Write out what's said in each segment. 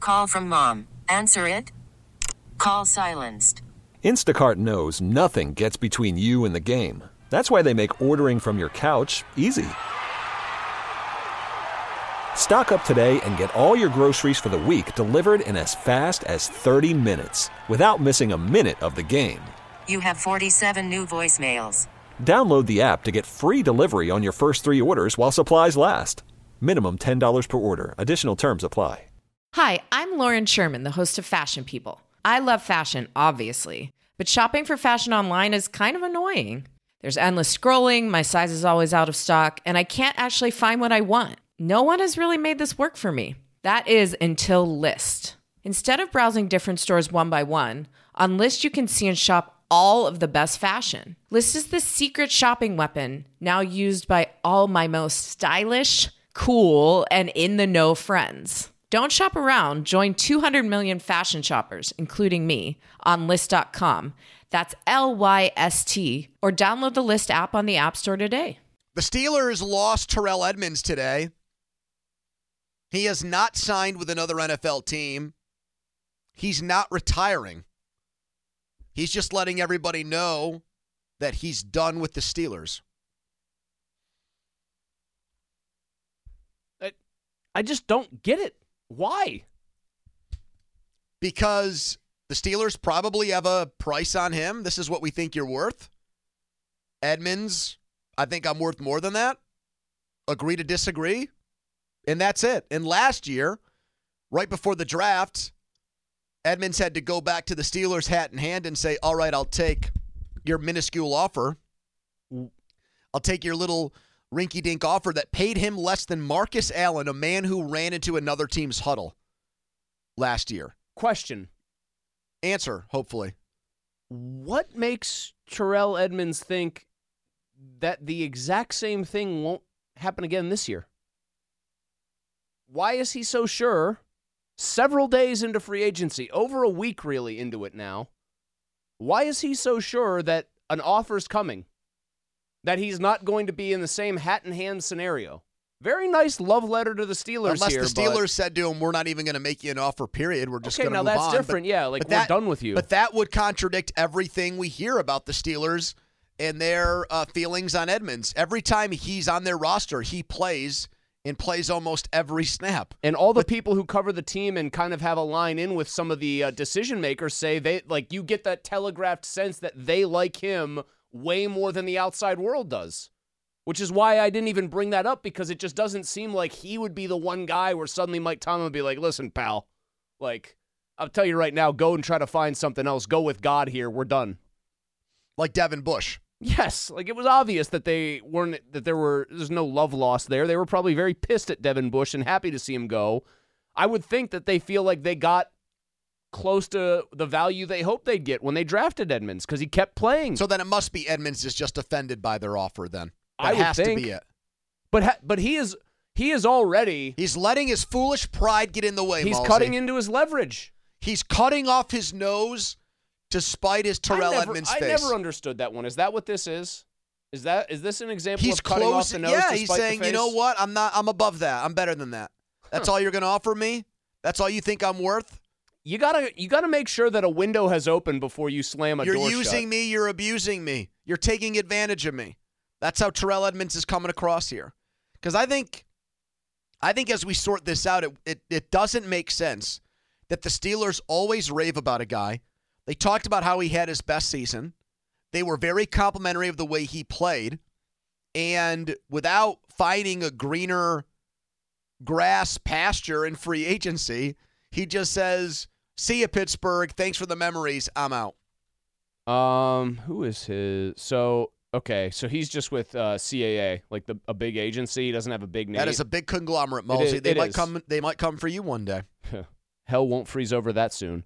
Call from mom. Answer it. Call silenced. Instacart knows nothing gets between you and the game. That's why they make ordering from your couch easy. Stock up today and get all your groceries for the week delivered in as fast as 30 minutes without missing a minute of the game. You have 47 new voicemails. Download the app to get free delivery on your first 3 orders while supplies last. Minimum $10 per order. Additional terms apply. Hi, I'm Lauren Sherman, the host of Fashion People. I love fashion, obviously, but shopping for fashion online is kind of annoying. There's endless scrolling, my size is always out of stock, and I can't actually find what I want. No one has really made this work for me. That is until Lyst. Instead of browsing different stores one by one, on Lyst you can see and shop all of the best fashion. Lyst is the secret shopping weapon now used by all my most stylish, cool, and in-the-know friends. Don't shop around. Join 200 million fashion shoppers, including me, on Lyst.com. That's Lyst, or download the Lyst app on the App Store today. The Steelers lost Terrell Edmunds today. He has not signed with another NFL team. He's not retiring. He's just letting everybody know that he's done with the Steelers. I just don't get it. Why? Because the Steelers probably have a price on him. This is what we think you're worth. Edmunds, I think I'm worth more than that. Agree to disagree. And that's it. And last year, right before the draft, Edmunds had to go back to the Steelers hat in hand and say, all right, I'll take your minuscule offer. I'll take your little rinky-dink offer that paid him less than Marcus Allen, a man who ran into another team's huddle last year. Question. Answer, hopefully. What makes Terrell Edmunds think that the exact same thing won't happen again this year? Why is he so sure, several days into free agency, over a week really into it now, why is he so sure that an offer's coming? That he's not going to be in the same hat-in-hand scenario. Very nice love letter to the Steelers. Unless here, the Steelers said to him, we're not even going to make you an offer, period. We're just going to move on. Okay, now that's different. We're done with you. But that would contradict everything we hear about the Steelers and their feelings on Edmunds. Every time he's on their roster, he plays and plays almost every snap. And all the people who cover the team and kind of have a line in with some of the decision makers say you get that telegraphed sense that they like him way more than the outside world does, which is why I didn't even bring that up, because it just doesn't seem like he would be the one guy where suddenly Mike Tomlin would be like, listen, pal, I'll tell you right now, go and try to find something else. Go with God here. We're done. Like Devin Bush. Yes, it was obvious that there's no love lost there. They were probably very pissed at Devin Bush and happy to see him go. I would think that they feel like they got close to the value they hoped they'd get when they drafted Edmunds, because he kept playing. So then it must be Edmunds is just offended by their offer then. I would think. To be it. But he is already... He's letting his foolish pride get in the way, He's Malsey. cutting into his leverage. He's cutting off his nose to spite his Terrell Edmunds face. I never understood that one. Is that what this is? Is this an example of cutting off the nose to spite the face? He's saying, you know what? I'm above that. I'm better than that. That's all you're going to offer me? That's all you think I'm worth? You gotta make sure that a window has opened before you slam a door shut. You're using me. You're abusing me. You're taking advantage of me. That's how Terrell Edmunds is coming across here. Because I think as we sort this out, it doesn't make sense that the Steelers always rave about a guy. They talked about how he had his best season. They were very complimentary of the way he played. And without finding a greener grass pasture in free agency, he just says, see ya, Pittsburgh. Thanks for the memories. I'm out. Who is his? So he's just with CAA, a big agency. He doesn't have a big name. That is a big conglomerate, Malsey. They might come for you one day. Hell won't freeze over that soon.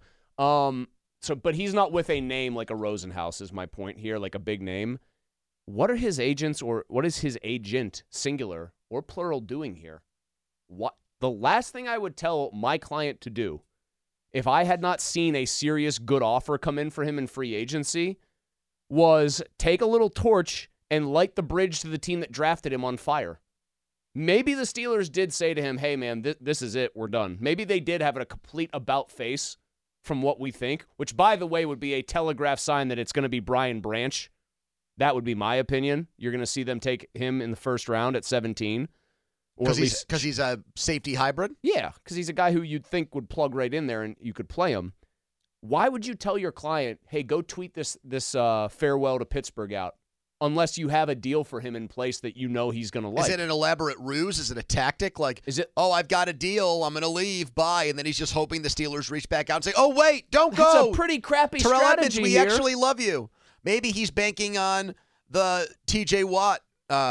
But he's not with a name like a Rosenhaus is my point here, like a big name. What are his agents, or what is his agent, singular or plural, doing here? What the last thing I would tell my client to do, if I had not seen a serious good offer come in for him in free agency, was take a little torch and light the bridge to the team that drafted him on fire. Maybe the Steelers did say to him, hey, man, this is it. We're done. Maybe they did have a complete about-face from what we think, which, by the way, would be a telegraph sign that it's going to be Brian Branch. That would be my opinion. You're going to see them take him in the first round at 17. Because he's a safety hybrid? Yeah, because he's a guy who you'd think would plug right in there and you could play him. Why would you tell your client, hey, go tweet this farewell to Pittsburgh out, unless you have a deal for him in place that you know he's going to like? Is it an elaborate ruse? Is it a tactic? Like, oh, I've got a deal. I'm going to leave. Bye. And then he's just hoping the Steelers reach back out and say, oh, wait, don't go. That's a pretty crappy Terrell strategy Edmonds, we here. actually love you. Maybe he's banking on the TJ Watt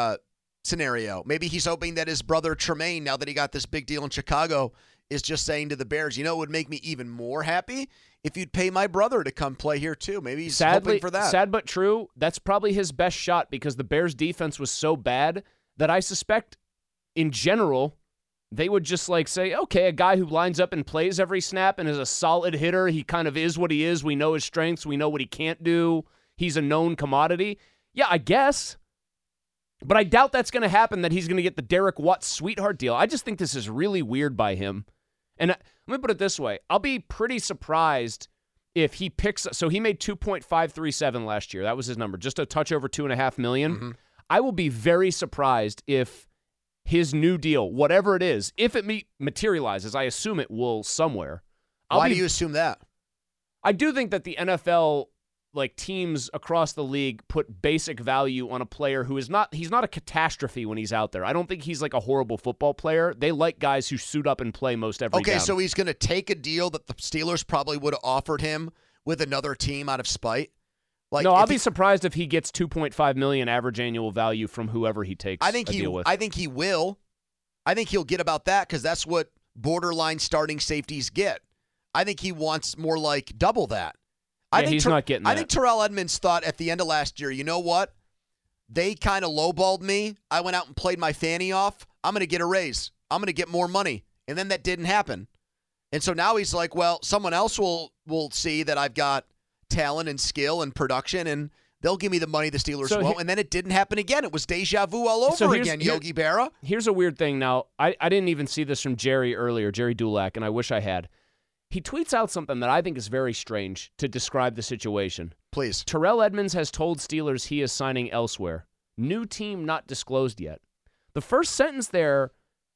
scenario. Maybe he's hoping that his brother Tremaine, now that he got this big deal in Chicago, is just saying to the Bears, it would make me even more happy if you'd pay my brother to come play here too. Maybe he's hoping for that. Sad but true, that's probably his best shot because the Bears' defense was so bad that I suspect, in general, they would just say, okay, a guy who lines up and plays every snap and is a solid hitter, he kind of is what he is. We know his strengths. We know what he can't do. He's a known commodity. Yeah, I guess. But I doubt that's going to happen, that he's going to get the Derek Watt sweetheart deal. I just think this is really weird by him. And let me put it this way. I'll be pretty surprised if he picks – so he made $2.537 last year. That was his number, just a touch over $2.5 million. Mm-hmm. I will be very surprised if his new deal, whatever it is, if it materializes, I assume it will somewhere. Why do you assume that? I do think that the NFL – teams across the league put basic value on a player who he's not a catastrophe when he's out there. I don't think he's a horrible football player. They like guys who suit up and play most every down. Okay, so he's going to take a deal that the Steelers probably would have offered him with another team out of spite? No, I'll be surprised if he gets $2.5 million average annual value from whoever he takes a deal with. I think he will. I think he'll get about that because that's what borderline starting safeties get. I think he wants more like double that. He's not getting that. I think Terrell Edmonds thought at the end of last year, you know what? They kind of lowballed me. I went out and played my fanny off. I'm going to get a raise. I'm going to get more money. And then that didn't happen. And so now he's like, well, someone else will see that I've got talent and skill and production, and they'll give me the money the Steelers won't. And then it didn't happen again. It was deja vu all over again, Yogi Berra. Here's a weird thing now. I didn't even see this from Jerry earlier, Jerry Dulac, and I wish I had. He tweets out something that I think is very strange to describe the situation. Please. Terrell Edmonds has told Steelers he is signing elsewhere. New team not disclosed yet. The first sentence there,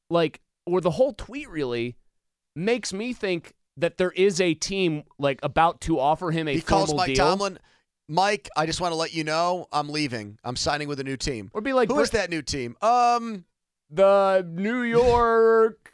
or the whole tweet really, makes me think that there is a team about to offer him a formal deal. He calls Mike Tomlin, Mike, I just want to let you know I'm leaving. I'm signing with a new team. Or be like, who is that new team? The New York.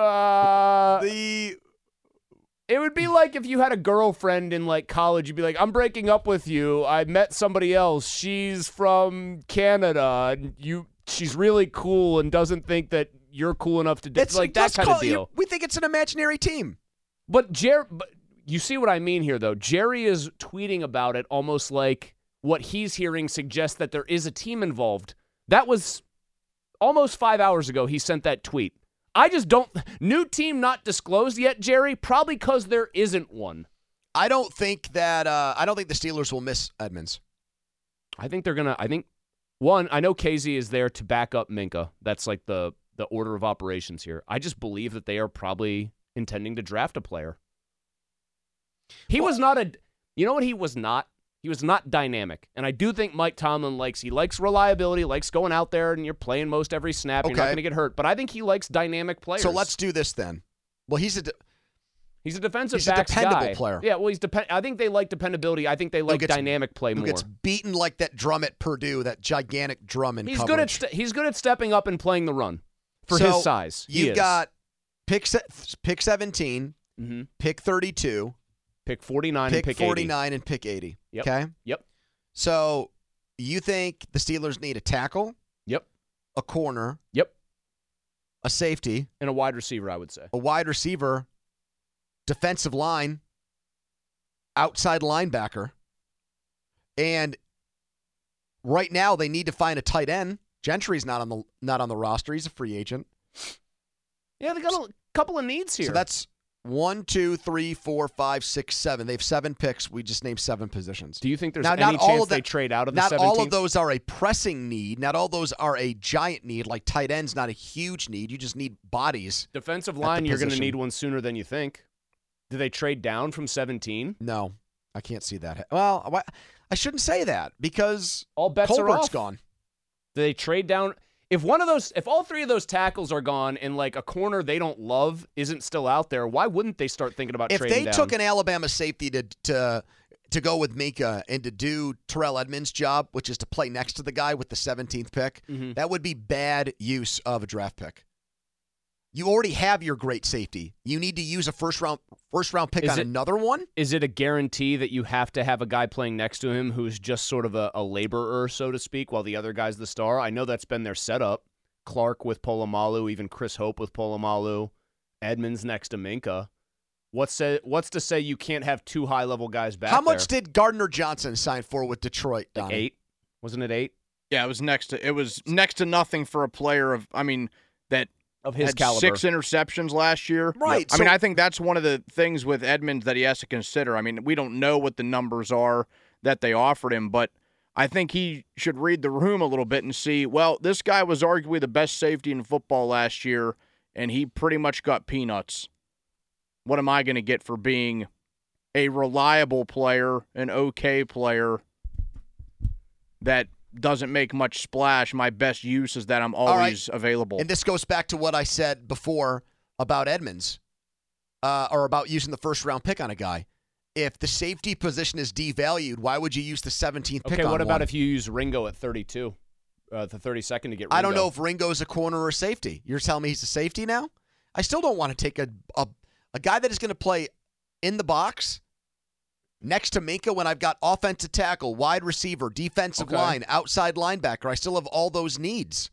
It would be like if you had a girlfriend in college, you'd be like, I'm breaking up with you. I met somebody else. She's from Canada. And she's really cool and doesn't think that you're cool enough to do that kind of deal. We think it's an imaginary team. But you see what I mean here, though. Jerry is tweeting about it almost like what he's hearing suggests that there is a team involved. That was almost 5 hours ago he sent that tweet. I just don't. New team not disclosed yet, Jerry. Probably because there isn't one. I don't think the Steelers will miss Edmonds. I think they're gonna. I think one. I know KZ is there to back up Minka. That's the order of operations here. I just believe that they are probably intending to draft a player. He was not a. You know what he was not? He was not dynamic. And I do think Mike Tomlin likes reliability, likes going out there and you're playing most every snap. You're not going to get hurt. But I think he likes dynamic players. So let's do this then. Well, he's a defensive backs dependable guy. player. Yeah, well, I think they like dependability. I think they like dynamic play more. Who gets beaten like that drum at Purdue, that gigantic drum in coverage. He's good at stepping up and playing the run for his size. You've got pick 17, pick 32. Pick 49 and pick 80. Pick 49 and pick 80. Yep. Okay? Yep. So you think the Steelers need a tackle? Yep. A corner? Yep. A safety? And a wide receiver, I would say. A wide receiver, defensive line, outside linebacker. And right now they need to find a tight end. Gentry's not on the roster. He's a free agent. Yeah, they got a couple of needs here. So that's 1, 2, 3, 4, 5, 6, 7. They have 7 picks. We just named 7 positions. Do you think there's Now, any not all chance of they that- trade out of the Not 17th? all of those are a pressing need. Not all those are a giant need. Like tight end's not a huge need. You just need bodies. Defensive at line, the you're going to position. need one sooner than you think. Do they trade down from 17? No, I can't see that. Well, I shouldn't say that because All bets are Colbert's off. gone. Do they trade down? If all 3 of those tackles are gone and like a corner they don't love isn't still out there, why wouldn't they start thinking about If trading they down? took an Alabama safety to go with Minka and to do Terrell Edmonds' job, which is to play next to the guy with the 17th pick, that would be bad use of a draft pick. You already have your great safety. You need to use a first round pick on another one? Is it a guarantee that you have to have a guy playing next to him who's just sort of a laborer, so to speak, while the other guy's the star? I know that's been their setup. Clark with Polamalu, even Chris Hope with Polamalu, Edmonds next to Minka. What's to say you can't have 2 high-level guys back How much there? did Gardner Johnson sign for with Detroit, Like Donnie? 8? Wasn't it 8? Yeah, it was next to nothing for a player that Of his had caliber. 6 interceptions last year. Right, I mean, so- I think that's one of the things with Edmonds that he has to consider. I mean, we don't know what the numbers are that they offered him, but I think he should read the room a little bit and see, well, this guy was arguably the best safety in football last year, and he pretty much got peanuts. What am I going to get for being a reliable player, an okay player that doesn't make much splash? My best use is that I'm always available. And this goes back to what I said before about Edmonds, or about using the first round pick on a guy. If the safety position is devalued, why would you use the 17th pick Okay, on what about one? if you use Ringo at 32, the 32nd to get Ringo? I don't know if Ringo's a corner or a safety. You're telling me he's a safety now? I still don't want to take a guy that is going to play in the box next to Minka when I've got offensive tackle, wide receiver, defensive line, outside linebacker. I still have all those needs.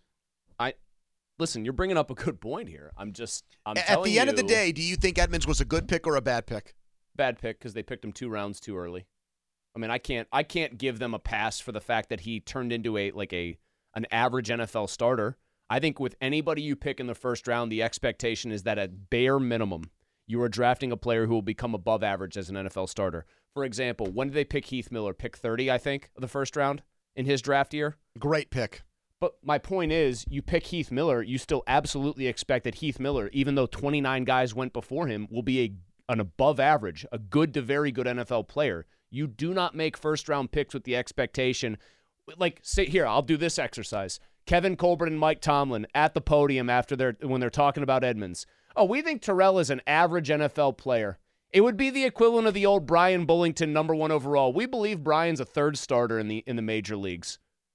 Listen, you're bringing up a good point here. I'm At telling the end of the you- day, do you think Edmonds was a good pick or a bad pick? Bad pick because they picked him 2 rounds too early. I mean, I can't give them a pass for the fact that he turned into an average NFL starter. I think with anybody you pick in the first round, the expectation is that at bare minimum, you are drafting a player who will become above average as an NFL starter. For example, when did they pick Heath Miller? Pick 30, I think, of the first round in his draft year. Great pick. But my point is, you pick Heath Miller, you still absolutely expect that Heath Miller, even though 29 guys went before him, will be an above average, a good to very good NFL player. You do not make first-round picks with the expectation, say here, I'll do this exercise. Kevin Colbert and Mike Tomlin at the podium when they're talking about Edmonds. Oh, we think Terrell is an average NFL player. It would be the equivalent of the old Brian Bullington number 1 overall. We believe Brian's a 3rd starter in the major leagues.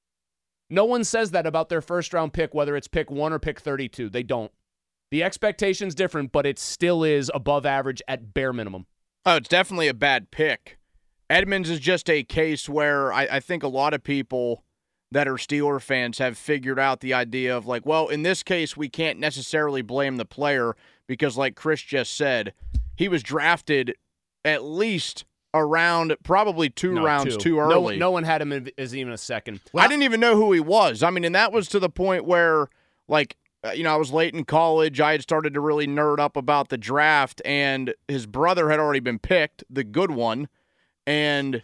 No one says that about their first-round pick, whether it's pick 1 or pick 32. They don't. The expectation's different, but it still is above average at bare minimum. Oh, it's definitely a bad pick. Edmonds is just a case where I think a lot of people that are Steeler fans have figured out the idea of well, in this case, we can't necessarily blame the player because, like Chris just said, he was drafted at least around probably 2 rounds too early. No one had him as even a second. I didn't even know who he was. I mean, and that was to the point where, I was late in college. I had started to really nerd up about the draft, and his brother had already been picked, the good one. And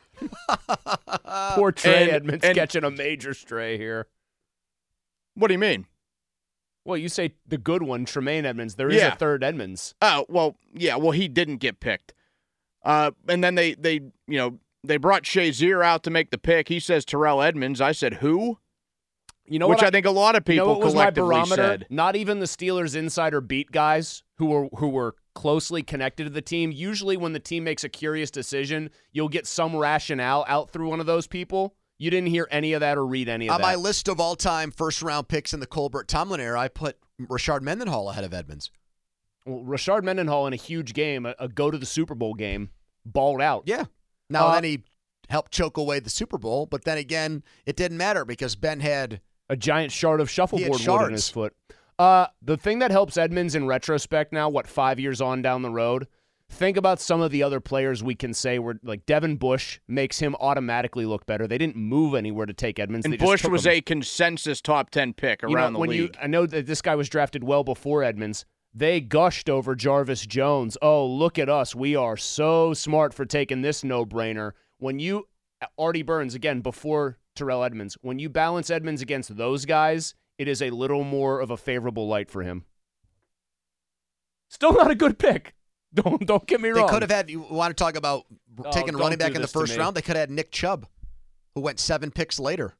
poor Trey Edmonds catching a major stray here. What do you mean? Well, you say the good one, Tremaine Edmonds. There is a 3rd Edmonds. Oh, well, yeah. Well, he didn't get picked. And then they brought Shazier out to make the pick. He says Terrell Edmonds. I said who? Which I think a lot of people collectively said. Not even the Steelers insider beat guys who were closely connected to the team. Usually when the team makes a curious decision, you'll get some rationale out through one of those people. You didn't hear any of that or read any of that. On my list of all-time first-round picks in the Colbert-Tomlin era, I put Rashard Mendenhall ahead of Edmonds. Well, Rashard Mendenhall in a huge game, a go-to-the-Super Bowl game, balled out. Yeah. Now, then he helped choke away the Super Bowl, but then again, it didn't matter because Ben had a giant shard of shuffleboard wood in his foot. The thing that helps Edmonds in retrospect now, 5 years on down the road, think about some of the other players we can say were Devin Bush makes him automatically look better. They didn't move anywhere to take Edmonds. And Bush was a consensus top 10 pick around the league. I know that this guy was drafted well before Edmonds. They gushed over Jarvis Jones. Oh, look at us. We are so smart for taking this no-brainer. When you, Artie Burns, again, before Terrell Edmunds, when you balance Edmunds against those guys, it is a little more of a favorable light for him. Still not a good pick. Don't get me wrong. They could have had, you want to talk about taking a running back in the first round? They could have had Nick Chubb, who went 7 picks later.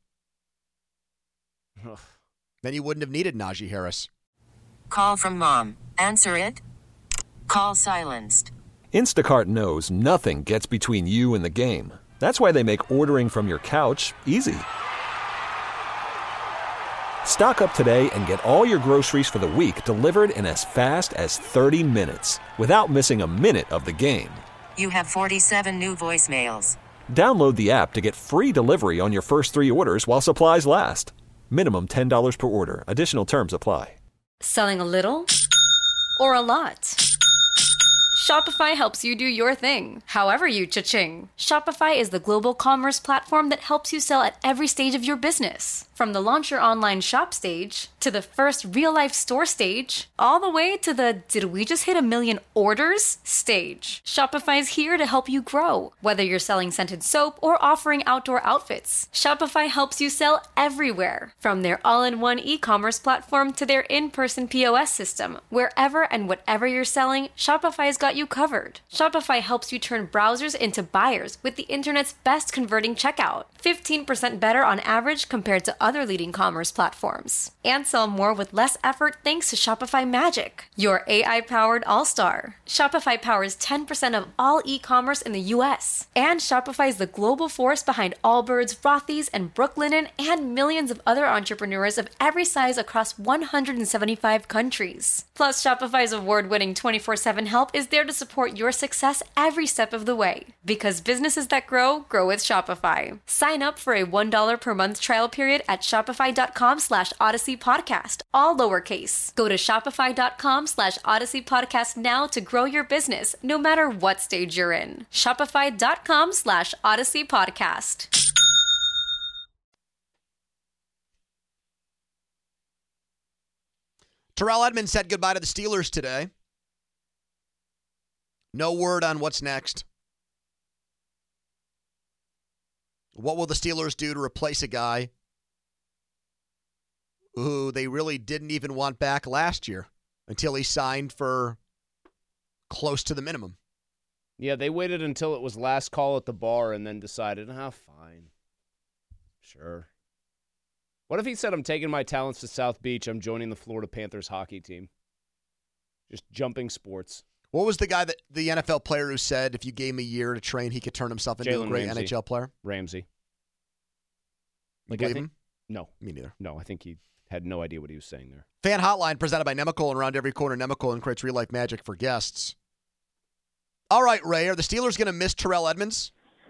Then you wouldn't have needed Najee Harris. Call from mom. Answer it. Call silenced. Instacart knows nothing gets between you and the game. That's why they make ordering from your couch easy. Stock up today and get all your groceries for the week delivered in as fast as 30 minutes without missing a minute of the game. You have 47 new voicemails. Download the app to get free delivery on your first 3 orders while supplies last. Minimum $10 per order. Additional terms apply. Selling a little or a lot? Shopify helps you do your thing, however you cha-ching. Shopify is the global commerce platform that helps you sell at every stage of your business. From the launch your online shop stage, to the first real-life store stage, all the way to the did we just hit 1 million orders stage. Shopify's here to help you grow. Whether you're selling scented soap or offering outdoor outfits, Shopify helps you sell everywhere. From their all-in-one e-commerce platform to their in-person POS system, wherever and whatever you're selling, Shopify's got you covered. Shopify helps you turn browsers into buyers with the internet's best converting checkout. 15% better on average compared to other leading commerce platforms. And sell more with less effort thanks to Shopify Magic, your AI-powered all-star. Shopify powers 10% of all e-commerce in the U.S. And Shopify is the global force behind Allbirds, Rothy's, and Brooklinen, and millions of other entrepreneurs of every size across 175 countries. Plus, Shopify's award-winning 24/7 help is there to support your success every step of the way. Because businesses that grow, grow with Shopify. Sign up for a $1 per month trial period at shopify.com/Odyssey Podcast, all lowercase. Go to shopify.com/Odyssey Podcast now to grow your business, no matter what stage you're in. Shopify.com/Odyssey Podcast. Terrell Edmunds said goodbye to the Steelers today. No word on what's next. What will the Steelers do to replace a guy who they really didn't even want back last year until he signed for close to the minimum? Yeah, they waited until it was last call at the bar and then decided, fine. Sure. What if he said, I'm taking my talents to South Beach, I'm joining the Florida Panthers hockey team? Just jumping sports. What was the guy that the NFL player who said if you gave him a year to train, he could turn himself into a great NHL player? Ramsey. You believe him? No. Me neither. No, I think he had no idea what he was saying there. Fan Hotline presented by Nemacolin. Around every corner, Nemacolin creates real-life magic for guests. All right, Ray, are the Steelers going to miss Terrell Edmunds?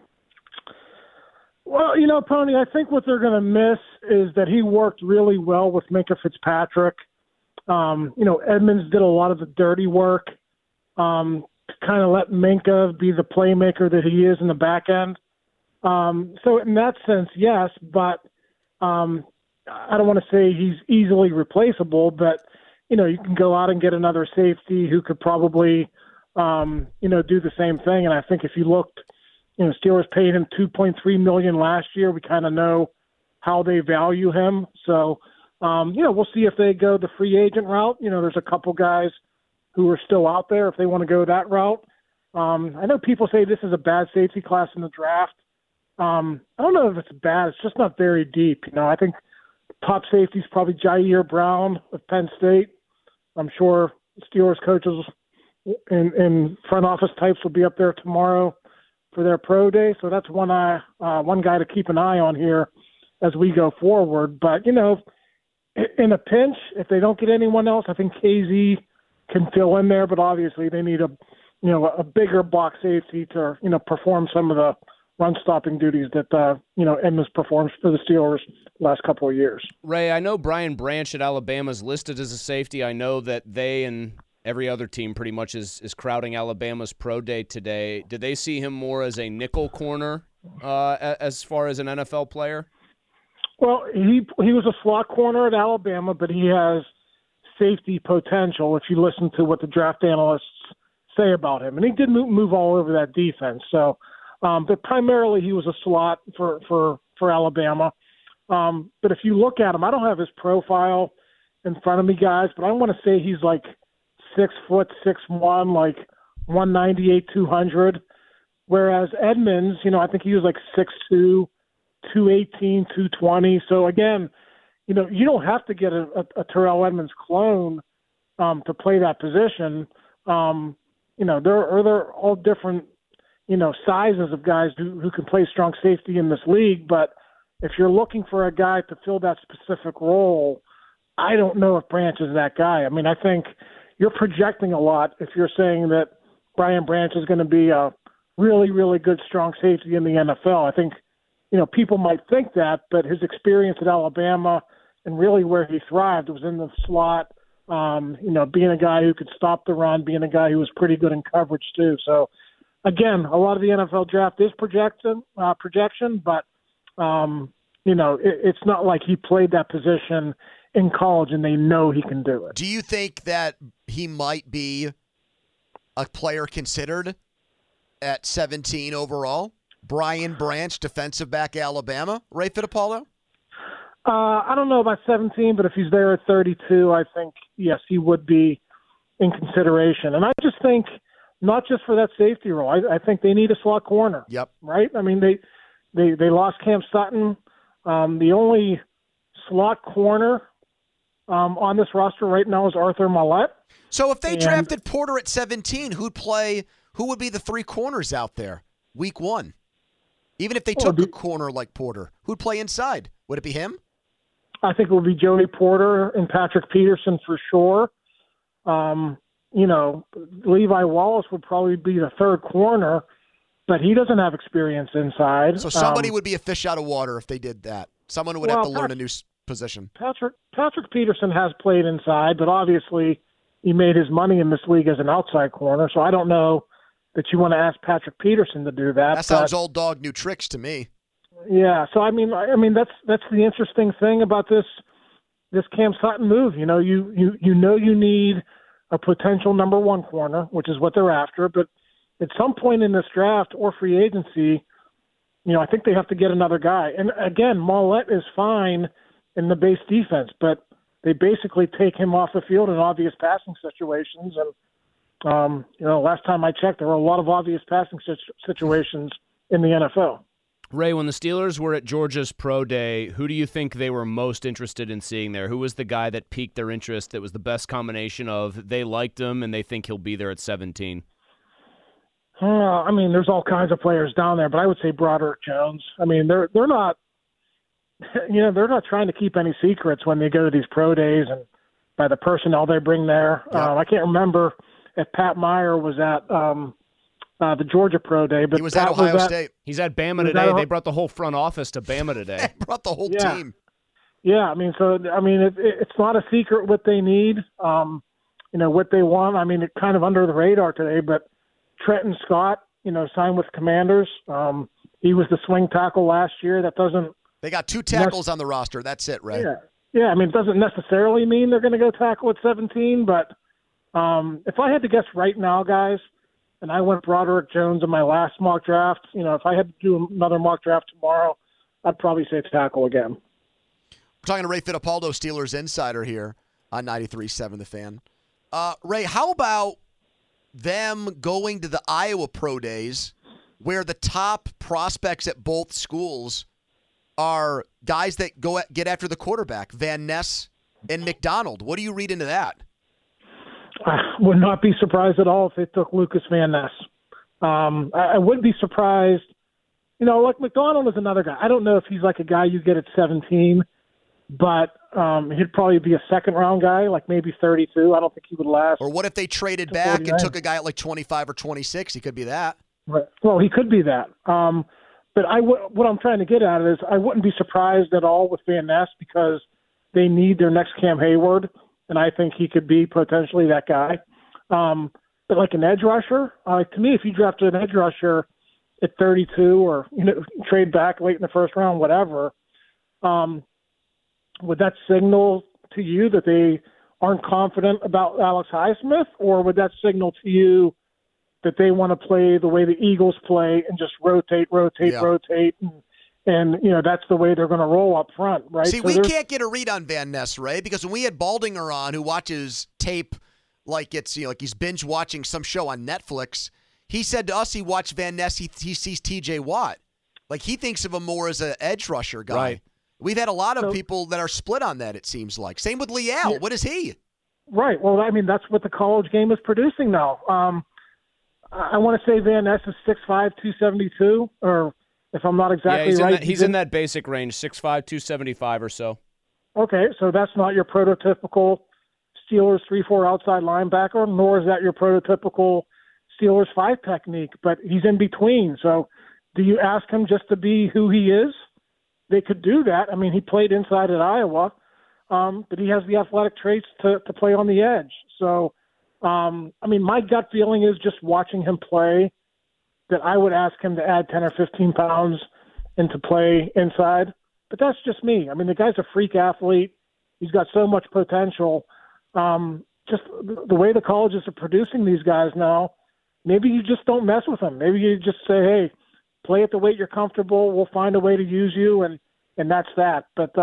Well, Pony, I think what they're going to miss is that he worked really well with Minkah Fitzpatrick. Edmunds did a lot of the dirty work to kind of let Minkah be the playmaker that he is in the back end. So in that sense, yes, but I don't want to say he's easily replaceable, but, you can go out and get another safety who could probably, do the same thing. And I think if you looked, Steelers paid him $2.3 million last year. We kind of know how they value him. So, we'll see if they go the free agent route. There's a couple guys who are still out there if they want to go that route. I know people say this is a bad safety class in the draft. I don't know if it's bad. It's just not very deep. I think top safety is probably Jair Brown of Penn State. I'm sure Steelers coaches and front office types will be up there tomorrow for their pro day. So that's one guy to keep an eye on here as we go forward. But, in a pinch, if they don't get anyone else, I think KZ can fill in there. But obviously they need a bigger box safety to, perform some of the run-stopping duties that, Edmunds performs for the Steelers last couple of years. Ray, I know Brian Branch at Alabama is listed as a safety. I know that they and every other team pretty much is crowding Alabama's pro day today. Did they see him more as a nickel corner as far as an NFL player? Well, he was a slot corner at Alabama, but he has safety potential if you listen to what the draft analysts say about him. And he did move all over that defense. So, but primarily he was a slot for Alabama. But if you look at him, I don't have his profile in front of me, guys, but I want to say he's like 6 foot, 6'1", like 198, 200. Whereas Edmonds, I think he was like 6'2", 218, 220. So again, you don't have to get a Terrell Edmonds clone to play that position. They're all different, sizes of guys who can play strong safety in this league. But if you're looking for a guy to fill that specific role, I don't know if Branch is that guy. I mean, I think you're projecting a lot if you're saying that Brian Branch is going to be a really, really good strong safety in the NFL. I think, people might think that, but his experience at Alabama and really where he thrived was in the slot, being a guy who could stop the run, being a guy who was pretty good in coverage too. So, again, a lot of the NFL draft is projection, but, it's not like he played that position in college and they know he can do it. Do you think that he might be a player considered at 17 overall? Brian Branch, defensive back, Alabama. Ray Fittipaldo? I don't know about 17, but if he's there at 32, I think, yes, he would be in consideration. And I just think not just for that safety role. I think they need a slot corner. Yep. Right? I mean, they lost Cam Sutton. The only slot corner on this roster right now is Arthur Maulet. So if they drafted Porter at 17, who would be the three corners out there week one? Even if they took a corner like Porter, who'd play inside? Would it be him? I think it would be Joey Porter and Patrick Peterson for sure. Levi Wallace would probably be the third corner, but he doesn't have experience inside. So somebody would be a fish out of water if they did that. Someone would have to learn a new position. Patrick Peterson has played inside, but obviously he made his money in this league as an outside corner, so I don't know that you want to ask Patrick Peterson to do that. That sounds old dog, new tricks to me. Yeah, so I mean that's the interesting thing about this Cam Sutton move. You need a potential number one corner, which is what they're after, but at some point in this draft or free agency, I think they have to get another guy. And again, Maulet is fine in the base defense, but they basically take him off the field in obvious passing situations. And, last time I checked, there were a lot of obvious passing situations in the NFL. Ray, when the Steelers were at Georgia's Pro Day, who do you think they were most interested in seeing there? Who was the guy that piqued their interest, that was the best combination of they liked him and they think he'll be there at 17? There's all kinds of players down there, but I would say Broderick Jones. I mean, they're not, they're not trying to keep any secrets when they go to these pro days and by the personnel they bring there. Yep. I can't remember if Pat Meyer was at the Georgia Pro Day, but he was at Ohio State. He's at Bama today. They brought the whole front office to Bama today. They brought the whole team. Yeah, it's not a secret what they need. What they want. It's kind of under the radar today, but Trenton Scott, signed with Commanders. He was the swing tackle last year. That doesn't. They got two tackles on the roster. That's it, right? Yeah. It doesn't necessarily mean they're going to go tackle at 17, but if I had to guess right now, guys, and I went Broderick Jones in my last mock draft, if I had to do another mock draft tomorrow, I'd probably say tackle again. We're talking to Ray Fittipaldo, Steelers insider here on 93.7 The Fan. Ray, how about them going to the Iowa Pro Days where the top prospects at both schools are guys that get after the quarterback, Van Ness and McDonald? What do you read into that? I would not be surprised at all if they took Lucas Van Ness. I would be surprised. Like McDonald is another guy. I don't know if he's like a guy you get at 17, but he'd probably be a second-round guy, like maybe 32. I don't think he would last. Or what if they traded back 49. And took a guy at like 25 or 26? He could be that. Right. Well, he could be that. But what I'm trying to get at is I wouldn't be surprised at all with Van Ness because they need their next Cam Hayward, and I think he could be potentially that guy. But like an edge rusher, to me, if you drafted an edge rusher at 32 or trade back late in the first round, whatever, would that signal to you that they aren't confident about Alex Highsmith, or would that signal to you that they want to play the way the Eagles play and just rotate, and that's the way they're going to roll up front, right? See, we can't get a read on Van Ness, Ray, because when we had Baldinger on, who watches tape like it's like he's binge watching some show on Netflix, he said to us he watched Van Ness, he sees T.J. Watt, like he thinks of him more as an edge rusher guy. Right. We've had a lot of people that are split on that. It seems like same with Leal. Yeah. What is he? Right. Well, I mean that's what the college game is producing now. I want to say Van Ness is 6'5", 272, or if I'm not exactly right. He's in that basic range, 6'5", 275 or so. Okay, so that's not your prototypical Steelers 3-4 outside linebacker, nor is that your prototypical Steelers 5 technique, but he's in between. So do you ask him just to be who he is? They could do that. I mean, he played inside at Iowa, but he has the athletic traits to play on the edge. So, I mean, my gut feeling is just watching him play that I would ask him to add 10 or 15 pounds and to play inside. But that's just me. I mean, the guy's a freak athlete. He's got so much potential. Just the way the colleges are producing these guys now, maybe you just don't mess with him. Maybe you just say, hey, play at the weight you're comfortable. We'll find a way to use you, and that's that. But,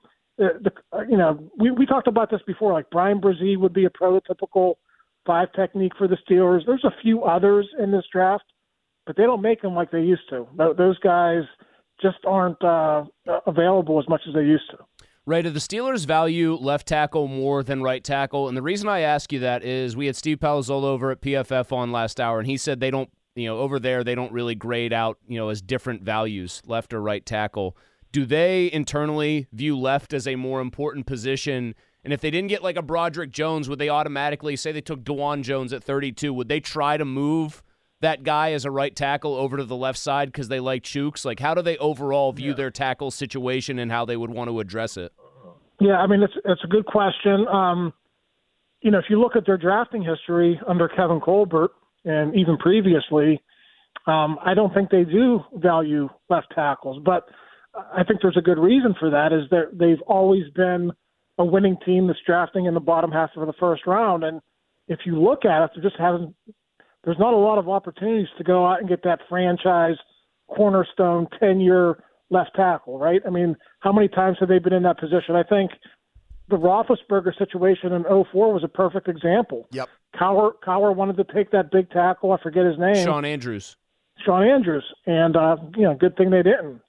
we talked about this before. Like Brian Brzee would be a prototypical 5 technique for the Steelers. There's a few others in this draft, but they don't make them like they used to. Those guys just aren't available as much as they used to. Ray, do the Steelers value left tackle more than right tackle? And the reason I ask you that is we had Steve Palazzolo over at PFF on last hour, and he said they don't, over there they don't really grade out, as different values, left or right tackle. Do they internally view left as a more important position? And if they didn't get like a Broderick Jones, would they automatically say they took DeJuan Jones at 32? Would they try to move that guy as a right tackle over to the left side because they like Chooks? Like, how do they overall view their tackle situation and how they would want to address it? Yeah, I mean, it's a good question. If you look at their drafting history under Kevin Colbert and even previously, I don't think they do value left tackles. But I think there's a good reason for that, is that they've always been a winning team that's drafting in the bottom half of the first round. And if you look at it, there's not a lot of opportunities to go out and get that franchise cornerstone 10-year left tackle, right? I mean, how many times have they been in that position? I think the Roethlisberger situation in 2004 was a perfect example. Yep. Cowher wanted to take that big tackle. I forget his name. Shawn Andrews. And, good thing they didn't.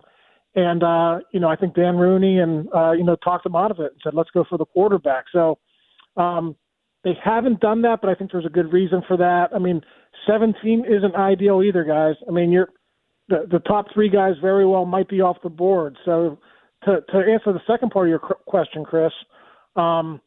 I think Dan Rooney talked them out of it and said, let's go for the quarterback. So they haven't done that, but I think there's a good reason for that. I mean, 17 isn't ideal either, guys. I mean, the top 3 guys very well might be off the board. So to answer the second part of your question, Chris, DeJuan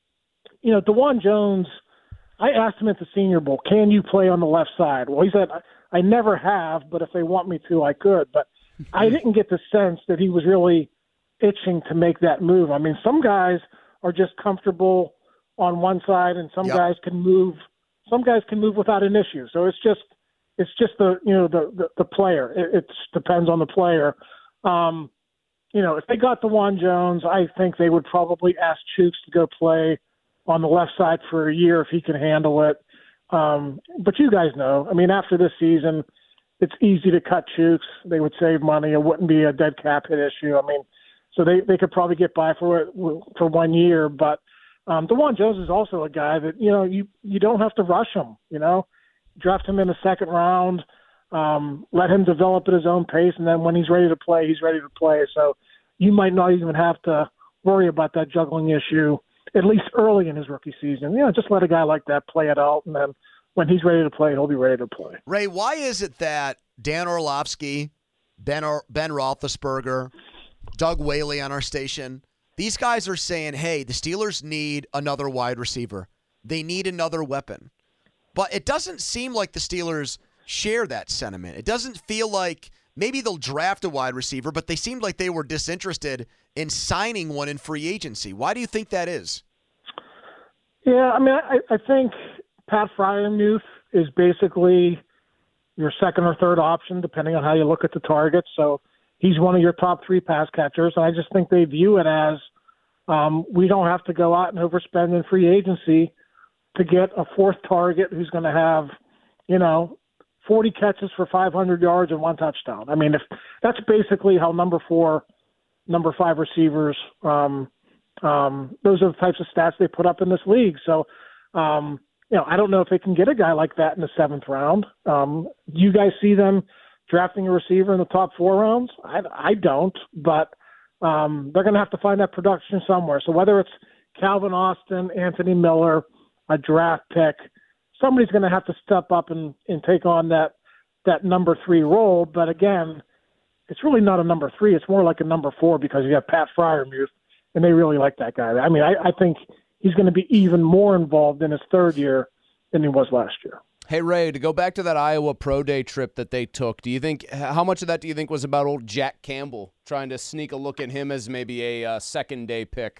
Jones, I asked him at the Senior Bowl, can you play on the left side? Well, he said, I never have, but if they want me to, I could. But I didn't get the sense that he was really itching to make that move. I mean, some guys are just comfortable on one side, and some guys can move. Some guys can move without an issue. So it's just the player. It depends on the player. If they got DeJuan Jones, I think they would probably ask Chooks to go play on the left side for a year if he can handle it. But you guys know, I mean, after this season, it's easy to cut Chooks. They would save money. It wouldn't be a dead cap hit issue. I mean, so they could probably get by for 1 year. But DeJuan Jones is also a guy that, you don't have to rush him, Draft him in the second round, let him develop at his own pace, and then when he's ready to play, he's ready to play. So you might not even have to worry about that juggling issue, at least early in his rookie season. Just let a guy like that play it out, and then when he's ready to play, he'll be ready to play. Ray, why is it that Dan Orlovsky, Ben Roethlisberger, Doug Whaley on our station, these guys are saying, hey, the Steelers need another wide receiver. They need another weapon. But it doesn't seem like the Steelers share that sentiment. It doesn't feel like maybe they'll draft a wide receiver, but they seemed like they were disinterested in signing one in free agency. Why do you think that is? Yeah, I mean, I think Pat Freiermuth is basically your second or third option, depending on how you look at the targets. So he's one of your top 3 pass catchers, and I just think they view it as we don't have to go out and overspend in free agency to get a fourth target who's going to have, 40 catches for 500 yards and 1 touchdown. I mean, if that's basically how number 4, number 5 receivers, those are the types of stats they put up in this league. So, I don't know if they can get a guy like that in the 7th round. Do you guys see them drafting a receiver in the top 4 rounds? I don't, but they're going to have to find that production somewhere. So whether it's Calvin Austin, Anthony Miller, a draft pick, somebody's going to have to step up and take on that number 3 role. But again, it's really not a number 3. It's more like a number 4 because you have Pat Freiermuth, and they really like that guy. I mean, I think he's going to be even more involved in his 3rd year than he was last year. Hey, Ray, to go back to that Iowa Pro Day trip that they took, how much of that do you think was about old Jack Campbell trying to sneak a look at him as maybe a second-day pick?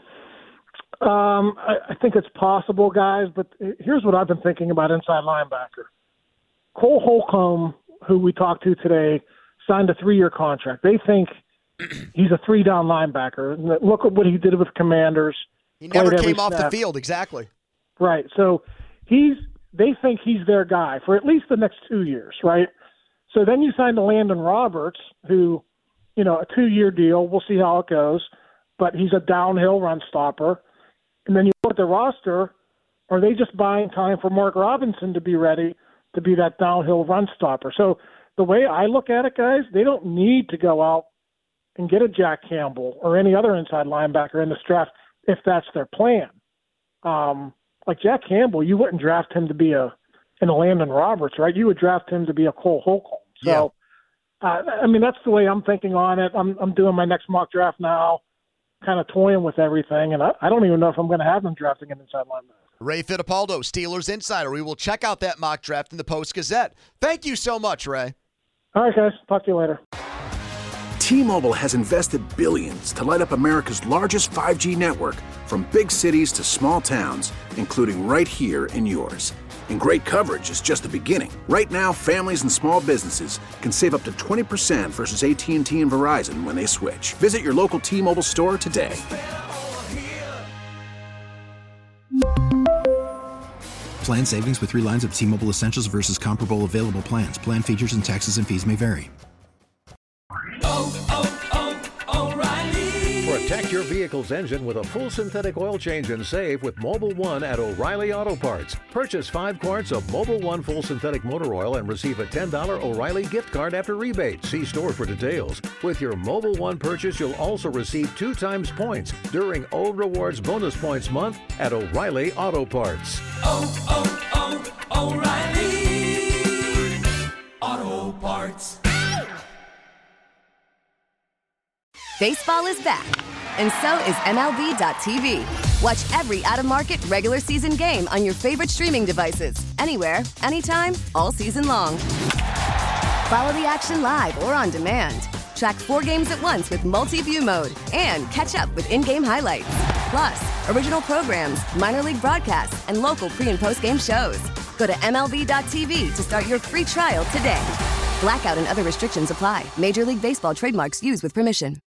I think it's possible, guys, but here's what I've been thinking about inside linebacker. Cole Holcomb, who we talked to today, signed a 3-year contract. They think he's a 3-down linebacker. Look at what he did with Commanders. He never came off the field, exactly. Right, so they think he's their guy for at least the next 2 years, right? So then you sign to Landon Roberts, who, a 2-year deal. We'll see how it goes, but he's a downhill run stopper. And then you look at the roster, are they just buying time for Mark Robinson to be ready to be that downhill run stopper? So the way I look at it, guys, they don't need to go out and get a Jack Campbell or any other inside linebacker in this draft if that's their plan. Like Jack Campbell, you wouldn't draft him to be a Landon Roberts, right? You would draft him to be a Cole Holcomb. So, that's the way I'm thinking on it. I'm doing my next mock draft now, kind of toying with everything, and I don't even know if I'm going to have them drafting an inside linebacker. Ray Fittipaldo, Steelers Insider. We will check out that mock draft in the Post-Gazette. Thank you so much, Ray. All right, guys. Talk to you later. T-Mobile has invested billions to light up America's largest 5G network, from big cities to small towns, including right here in yours. And great coverage is just the beginning. Right now, families and small businesses can save up to 20% versus AT&T and Verizon when they switch. Visit your local T-Mobile store today. Plan savings with 3 lines of T-Mobile Essentials versus comparable available plans. Plan features and taxes and fees may vary. Protect your vehicle's engine with a full synthetic oil change and save with Mobil 1 at O'Reilly Auto Parts. Purchase 5 quarts of Mobil 1 full synthetic motor oil and receive a $10 O'Reilly gift card after rebate. See store for details. With your Mobil 1 purchase, you'll also receive 2 times points during O Rewards Bonus Points Month at O'Reilly Auto Parts. O'Reilly Auto Parts. Baseball is back, and so is MLB.tv. Watch every out-of-market regular season game on your favorite streaming devices, anywhere, anytime, all season long. Follow the action live or on demand. Track 4 games at once with multi-view mode and catch up with in-game highlights. Plus, original programs, minor league broadcasts, and local pre- and post-game shows. Go to MLB.tv to start your free trial today. Blackout and other restrictions apply. Major League Baseball trademarks used with permission.